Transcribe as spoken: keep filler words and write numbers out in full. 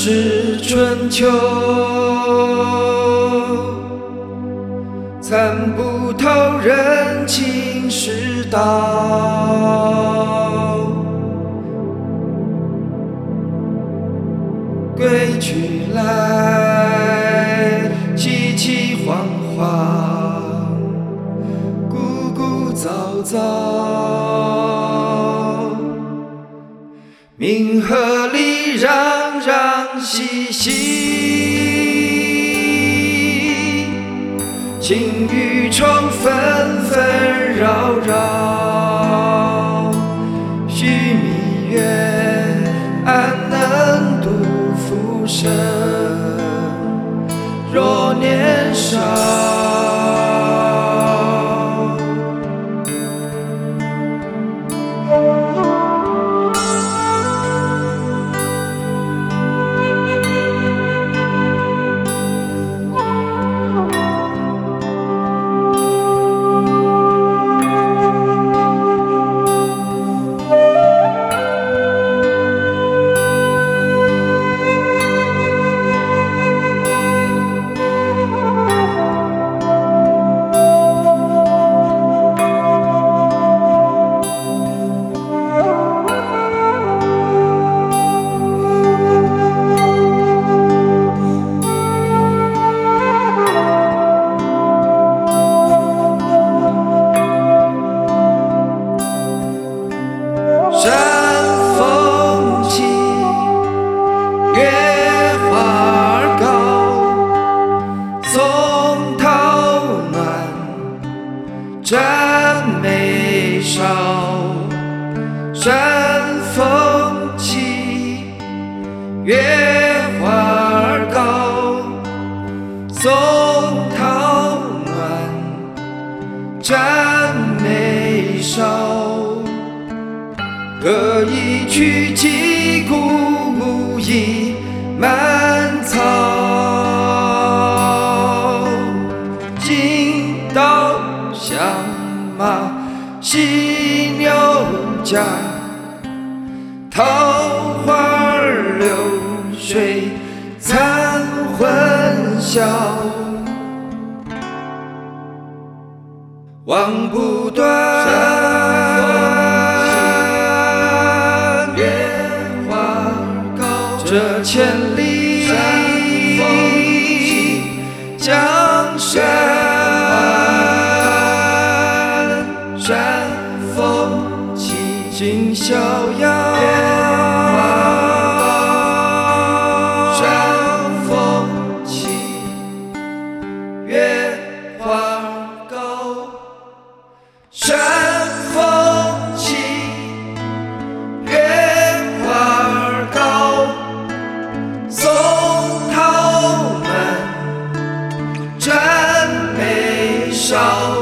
是春秋，参不透人情世道。归去来，凄凄惶惶，孤孤噪噪。冥河里攘攘熙熙，情与愁纷纷扰扰。须弥月，安能度浮生？若年少。山风起，月华高，松涛暖，沾眉梢。山风起，月华高，松涛暖，沾眉梢。歌一曲击鼓已满草，金刀响马犀牛角，桃花流水残魂销。望不断这千里江山，山风起，尽逍遥。山风起，月华高。山风起，月华高。松涛满，沾眉梢。